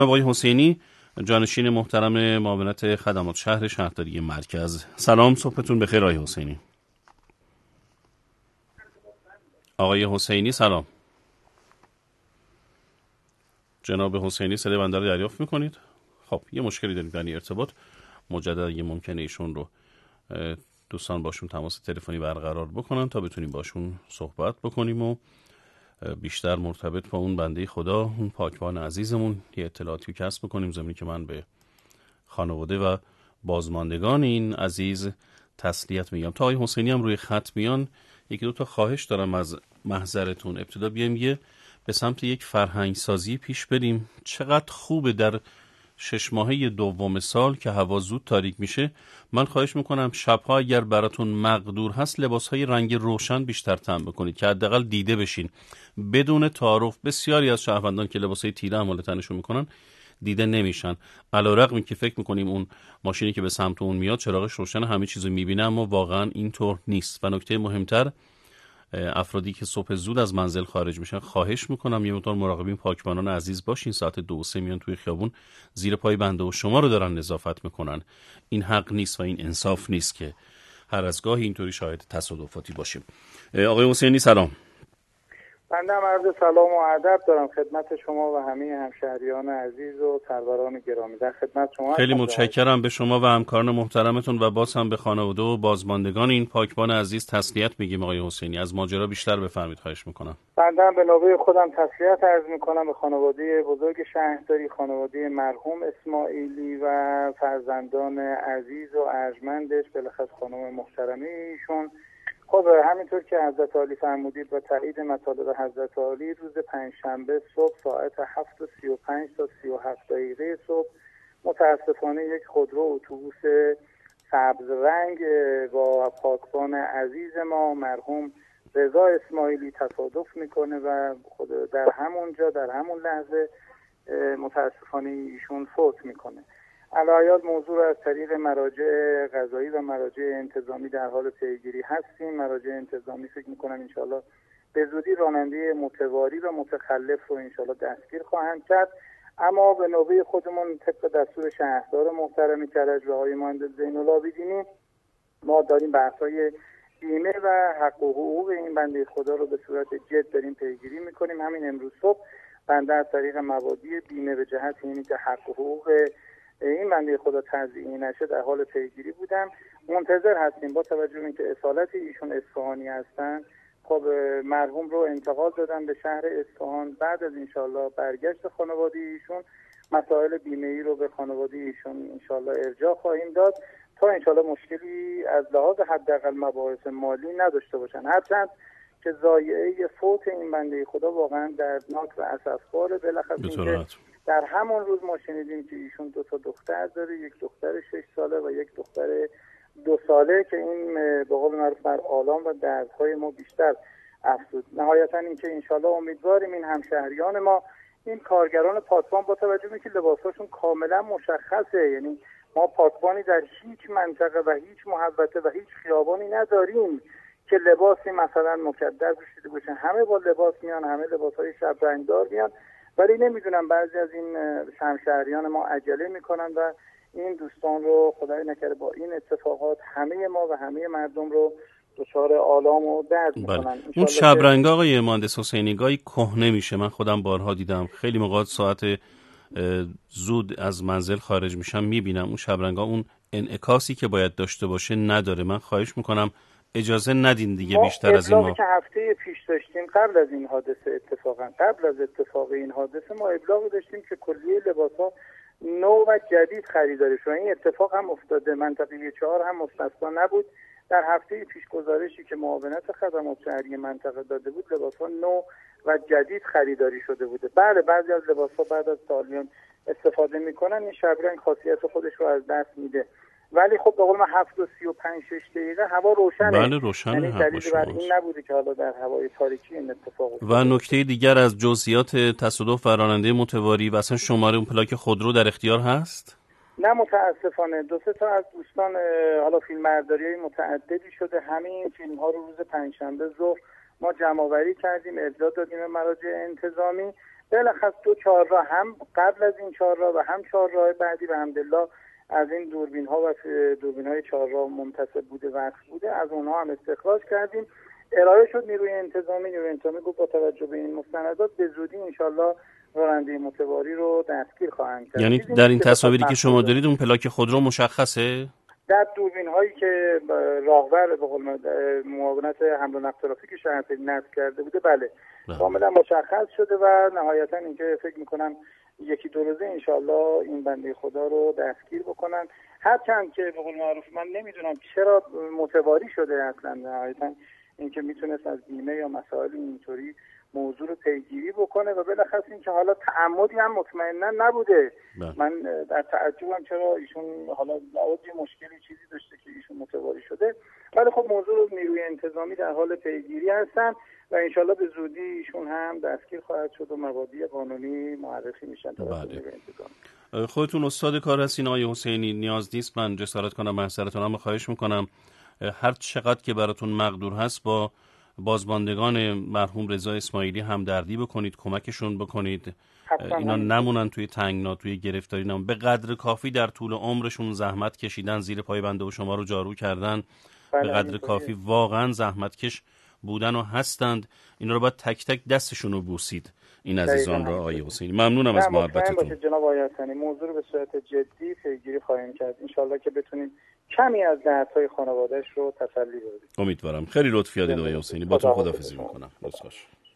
آقای حسینی، جانشین محترم معاونت خدمات شهرداری مرکز. سلام، صبحتون بخیر آقای حسینی. آقای حسینی سلام. جناب حسینی صدای بنده رو دریافت میکنید؟ خب یه مشکلی داریم در ارتباط. مجددا اگه ممکنه ایشون رو دوستان باشون تماس تلفنی برقرار بکنن تا بتونیم باشون صحبت بکنیم و بیشتر مرتبط با اون بنده خدا، اون پاکبان عزیزمون یه اطلاعاتی کسب بکنیم، زمینی که من به خانواده و بازماندگان این عزیز تسلیت میگم. تا آقای حسینی هم روی خط میان، یکی دو تا خواهش دارم از محضرتون. ابتدا بیایم به سمت یک فرهنگ سازی پیش بریم. چقدر خوبه در 6 ماهه دوم سال که هوا زود تاریک میشه، من خواهش میکنم شبها اگر براتون مقدور هست لباسهای رنگ روشن بیشتر تن بکنید که حداقل دیده بشین. بدون تعارف بسیاری از شهروندان که لباسهای تیره حمال تنشون میکنن دیده نمیشن، علیرغم این که فکر میکنیم اون ماشینی که به سمت اون میاد چراغش روشن همه چیزو میبینه، اما واقعا اینطور نیست. و نکته مهمتر، افرادی که صبح زود از منزل خارج میشن خواهش میکنم یه مقدار مراقبین پاکبانان عزیز باشین. ساعت 2-3 میان توی خیابون زیر پای بنده و شما رو دارن نظافت میکنن. این حق نیست و این انصاف نیست که هر از گاهی اینطوری شاهد تصادفاتی باشیم. آقای حسینی سلام. بنده هم عرض سلام و ادب دارم خدمت شما و همه همشهریان عزیز و سروران گرامی. در خدمت شما. خیلی متشکرم به شما و همکاران محترمتون و باز هم به خانواده و بازماندگان این پاکبان عزیز تسلیت میگیم. آقای حسینی از ماجرا بیشتر بفرمایید، خواهش میکنم. بنده هم به نوبه خودم تسلیت عرض میکنم به خانواده بزرگ شهرداری، خانواده مرحوم اسماعیلی و فرزندان عزیز و ارجمندش، بالاخص خانم محترمه ایشون. خب همینطور که حضرت عالی فرمودید و تایید مطالب حضرت عالی، روز پنجشنبه صبح ساعت 7:35 تا 37 دقیقه صبح متاسفانه یک خودرو اتوبوس سبز رنگ با پاکبان عزیز ما مرحوم رضا اسماعیلی تصادف میکنه و خود در همون لحظه متاسفانه ایشون فوت میکنه. علایال موضوع از طریق مراجع قضایی و مراجع انتظامی در حال پیگیری هستیم. مراجع انتظامی فکر میکنم انشالله به زودی راننده متواری و متخلف رو انشالله دستگیر خواهند کرد. اما به نوبه خودمون طبق دستور شهردار محترم کرج و آقای مهندس زین‌العابدینی ما داریم بحث‌های بیمه و حق و حقوق این بنده خدا رو به صورت جد داریم پیگیری میکنیم. همین امروز صبح بنده از طریق مبادی بیمه به جهت اینی که حق و حقوق این بنده خدا تضییع نشه در حال پیگیری بودم. منتظر هستیم با توجه به اینکه اصالت ایشون اصفهانی هستن. خب مرحوم رو انتقال دادن به شهر اصفهان. بعد از انشالله برگشت خانواده ایشون مسائل بیمه‌ای رو به خانواده ایشون انشالله ارجاع خواهیم داد تا انشالله مشکلی از لحاظ حداقل مباحث مالی نداشته باشن. هرچند که ضایعه فوت این بنده خدا واقعا دردناک و اسفباره. بالاخره اینکه در همون روز ما شنیدیم که ایشون 2 تا دختر داره، یک دختر 6 ساله و یک دختر 2 ساله که این به قول معروف بر آلام و دردهای ما بیشتر افزود. نهایتا اینکه انشالله امیدواریم این همشهریان ما، این کارگران پاکبان با توجه به اینکه لباساشون کاملا مشخصه، یعنی ما پاکبانی در هیچ منطقه و هیچ محوطه و هیچ خیابانی نداریم که لباسی مثلا مکدر پوشیده باشن، همه با لباس میان، همه لباسهای شب رنگدار میان. ولی نمیدونم بعضی از این همشهریان ما عجله میکنن و این دوستان رو خدای نکرده با این اتفاقات همه ما و همه مردم رو دچار آلام و درد میکنن. اون شبرنگ آقای مهندس حسینی گاهی کهنه میشه، من خودم بارها دیدم، خیلی موقع ساعت زود از منزل خارج میشم میبینم اون شبرنگا اون انعکاسی که باید داشته باشه نداره. من خواهش میکنم اجازه ندین دیگه بیشتر از این. ما که هفته پیش داشتیم قبل از این حادثه، اتفاقا قبل از اتفاق این حادثه ما ابلاغ داشتیم که کلیه لباسا نو و جدید خریداری شده. این اتفاق هم افتاده، منطقه 4 هم مستثنا نبود. در هفته پیش گزارشی که معاونت خدمات شهری منطقه داده بود لباسا نو و جدید خریداری شده بوده. بله بعضی از لباسا بعد از سالیان استفاده میکنن، این شبرنگ خاصیت خودش رو از دست میده. ولی خب به قول من 7:35-6 دقیقه هوا روشنه. بله روشنه. یعنی دلیلی بر این نبوده که حالا در هوای تاریکی این اتفاق افتاده. و نکته دیگر از جزئیات تصادف و راننده متواری و اصلا شماره اون پلاک خودرو در اختیار هست؟ نه متاسفانه 2-3 تا از دوستان حالا فیلمبرداری‌های متعددی شده. همه این فیلم‌ها رو روز پنجشنبه ظهر ما جمع‌آوری کردیم، ارجاع دادیم به مراجع انتظامی. بالاخص 2 چهارراه، هم قبل از این چهارراه و هم چهارراه بعدی و الحمدلله از این دوربین‌ها و دوربین‌های چهارراه منتصب بوده وصل بوده، از اونها هم استخراج کردیم، ارائه شد نیروی انتظامی گفت با توجه به این مستندات به زودی انشالله راننده متواری رو دستگیر خواهند کرد. یعنی در این تصاویری که شما دارید اون پلاک خودرو مشخصه؟ در دوربین هایی که راهبر به قول معاونت حمل و نقل ترافیک شهرداری نصب کرده بوده بله کاملا مشخص شده و نهایتا اینکه فکر میکنم 1-2 روزه انشالله این بنده خدا رو دستگیر بکنن. هرچند که به قول معروف من نمیدونم چرا متواری شده اصلا، نهایتا اینکه میتونست از بیمه یا مسائل اینطوری موضوع رو پیگیری بکنه و بالاخص این که حالا تعمدی هم مطمئنا نبوده. من در تعجبم چرا ایشون حالا یه مشکلی چیزی داشته که ایشون متواری شده، ولی خب موضوع رو نیروی انتظامی در حال پیگیری هستن و انشالله به زودی ایشون هم دستگیر خواهد شد و مبادی قانونی معرفی میشن توسط نیروی انتظامی. خودتون استاد کار هستین آقای حسینی، نیاز نیست من جسارت کنم محضرتون هم خواهش میکنم هر چقدر که براتون مقدور هست با بازماندگان مرحوم رضا اسماعیلی همدردی بکنید، کمکشون بکنید، اینا نمونن توی تنگنا، توی گرفتاری نمونن. به قدر کافی در طول عمرشون زحمت کشیدن، زیر پای بنده و شما رو جارو کردن، به قدر کافی واقعا زحمتکش بودن و هستند. اینا رو باید تک تک دستشون رو بوسید این عزیزان را. آقای حسینی ممنونم از محبتتون. جناب آقای حسینی موضوع رو به صورت جدی پیگیری خواهیم کرد ان شاءالله که بتونیم کمی از دردهای خانواده‌اش رو تسلی بدیم. امیدوارم. خیلی لطف کردید آقای حسینی. با تو خداحافظی میکنم.